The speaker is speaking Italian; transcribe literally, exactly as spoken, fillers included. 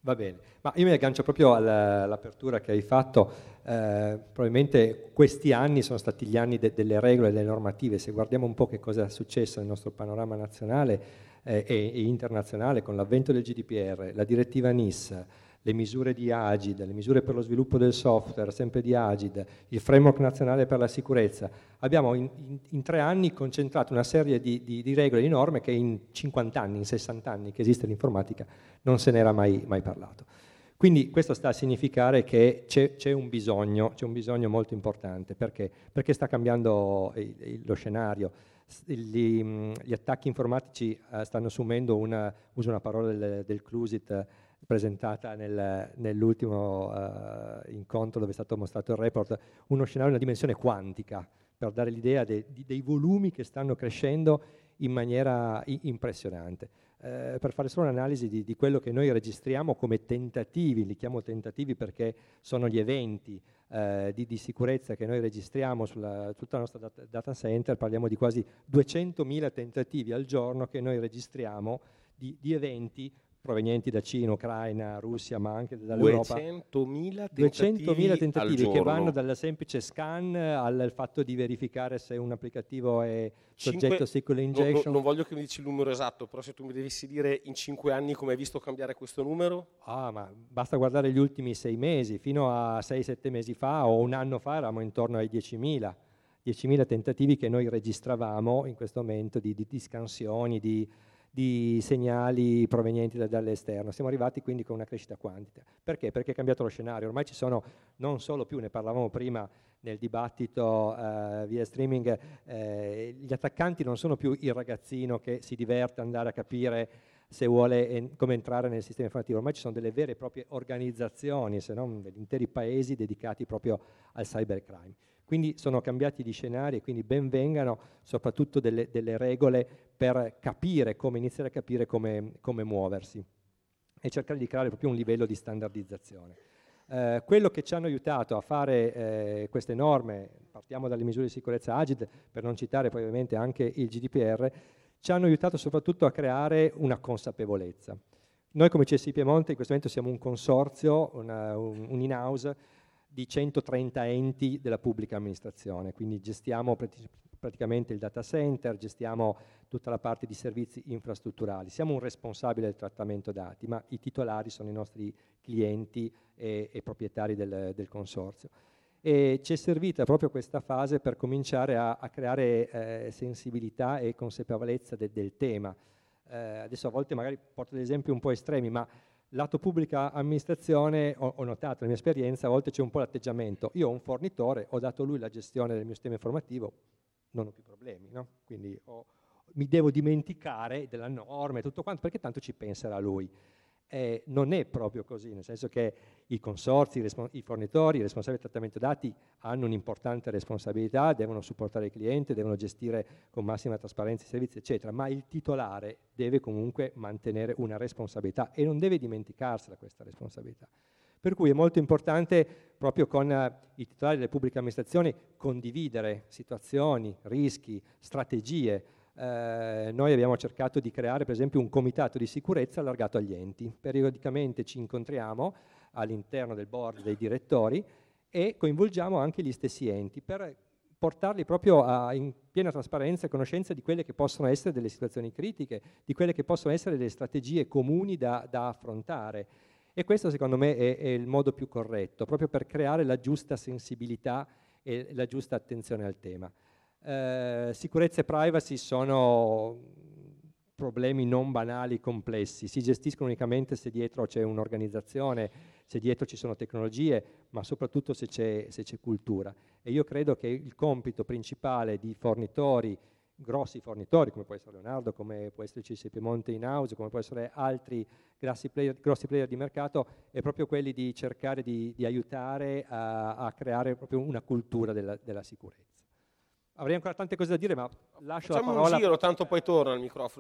Va bene, ma io mi aggancio proprio alla- all'apertura che hai fatto. Eh, probabilmente questi anni sono stati gli anni de- delle regole e delle normative. Se guardiamo un po' che cosa è successo nel nostro panorama nazionale eh, e, e internazionale con l'avvento del G D P R, la direttiva N I S, le misure di Agid, le misure per lo sviluppo del software, sempre di Agid, il framework nazionale per la sicurezza, abbiamo in, in- in tre anni concentrato una serie di, di- di regole e di norme che in cinquanta anni, in sessanta anni che esiste l'informatica non se n'era mai, mai parlato. Quindi questo sta a significare che c'è, c'è un bisogno, c'è un bisogno molto importante. Perché? Perché sta cambiando il, il- lo scenario. S- Gli, mh, gli attacchi informatici eh, stanno assumendo una, uso una parola del, del Clusit eh, presentata nel- nell'ultimo eh, incontro dove è stato mostrato il report, uno scenario, una dimensione quantica, per dare l'idea de- di- dei volumi che stanno crescendo in maniera i- impressionante. Eh, per fare solo un'analisi di, di quello che noi registriamo come tentativi, li chiamo tentativi perché sono gli eventi eh, di, di sicurezza che noi registriamo sulla tutta la nostra data, data center, parliamo di quasi duecentomila tentativi al giorno che noi registriamo di, di eventi provenienti da Cina, Ucraina, Russia, ma anche dall'Europa. duecentomila duecentomila tentativi al tentativi che vanno giorno. dal semplice scan al al fatto di verificare se un applicativo è soggetto a Cinque, S Q L no- no- injection. non voglio che mi dici il numero esatto, però se tu mi devessi dire in cinque anni come hai visto cambiare questo numero? Ah, ma basta guardare gli ultimi sei mesi, fino a sei sette mesi fa o un anno fa eravamo intorno ai diecimila. diecimila tentativi che noi registravamo in questo momento di, di, di scansioni, di, di segnali provenienti da- dall'esterno. Siamo arrivati quindi con una crescita quantitativa. Perché? Perché è cambiato lo scenario. Ormai ci sono non solo più, ne parlavamo prima nel dibattito eh, via streaming, eh, gli attaccanti non sono più il ragazzino che si diverte ad andare a capire se vuole en- come entrare nel sistema informativo. Ormai ci sono delle vere e proprie organizzazioni, se non degli interi paesi dedicati proprio al cybercrime. Quindi sono cambiati gli scenari e quindi ben vengano soprattutto delle, delle regole per capire come, iniziare a capire come, come muoversi e cercare di creare proprio un livello di standardizzazione. Eh, quello che ci hanno aiutato a fare eh, queste norme, partiamo dalle misure di sicurezza Agid, per non citare poi ovviamente anche il G D P R, ci hanno aiutato soprattutto a creare una consapevolezza. Noi come C S I Piemonte in questo momento siamo un consorzio, una, un, un in-house di centotrenta enti della pubblica amministrazione, quindi gestiamo prati- praticamente il data center, gestiamo tutta la parte di servizi infrastrutturali. Siamo un responsabile del trattamento dati, ma i titolari sono i nostri clienti e, e proprietari del, del consorzio. E ci è servita proprio questa fase per cominciare a, a creare eh, sensibilità e consapevolezza de, del tema. Eh, adesso a volte magari porto degli esempi un po' estremi, ma lato pubblica amministrazione ho, ho notato nella mia esperienza a volte c'è un po' l'atteggiamento: io ho un fornitore, ho dato a lui la gestione del mio sistema informativo, non ho più problemi, no? Quindi ho, mi devo dimenticare della norma e tutto quanto perché tanto ci penserà lui. Eh, non è proprio così, nel senso che i consorzi, i, respons- i fornitori, i responsabili del trattamento dati hanno un'importante responsabilità, devono supportare il cliente, devono gestire con massima trasparenza i servizi, eccetera, ma il titolare deve comunque mantenere una responsabilità e non deve dimenticarsela questa responsabilità. Per cui è molto importante proprio con eh, i titolari delle pubbliche amministrazioni condividere situazioni, rischi, strategie. Eh, noi abbiamo cercato di creare per esempio un comitato di sicurezza allargato agli enti. Periodicamente ci incontriamo all'interno del board dei direttori e coinvolgiamo anche gli stessi enti per portarli proprio a, in piena trasparenza e conoscenza di quelle che possono essere delle situazioni critiche, di quelle che possono essere delle strategie comuni da, da affrontare. E questo secondo me è, è il modo più corretto, proprio per creare la giusta sensibilità e la giusta attenzione al tema. Eh, sicurezza e privacy sono problemi non banali, complessi, si gestiscono unicamente se dietro c'è un'organizzazione, se dietro ci sono tecnologie, ma soprattutto se c'è, se c'è cultura. E io credo che il compito principale di fornitori, grossi fornitori, come può essere Leonardo, come può essere C S I Piemonte in-house, come può essere altri grossi player, grossi player di mercato, è proprio quelli di cercare di, di aiutare a, a creare proprio una cultura della, della sicurezza. Avrei ancora tante cose da dire, ma lascio Facciamo la un parola. giro, tanto poi torna al microfono.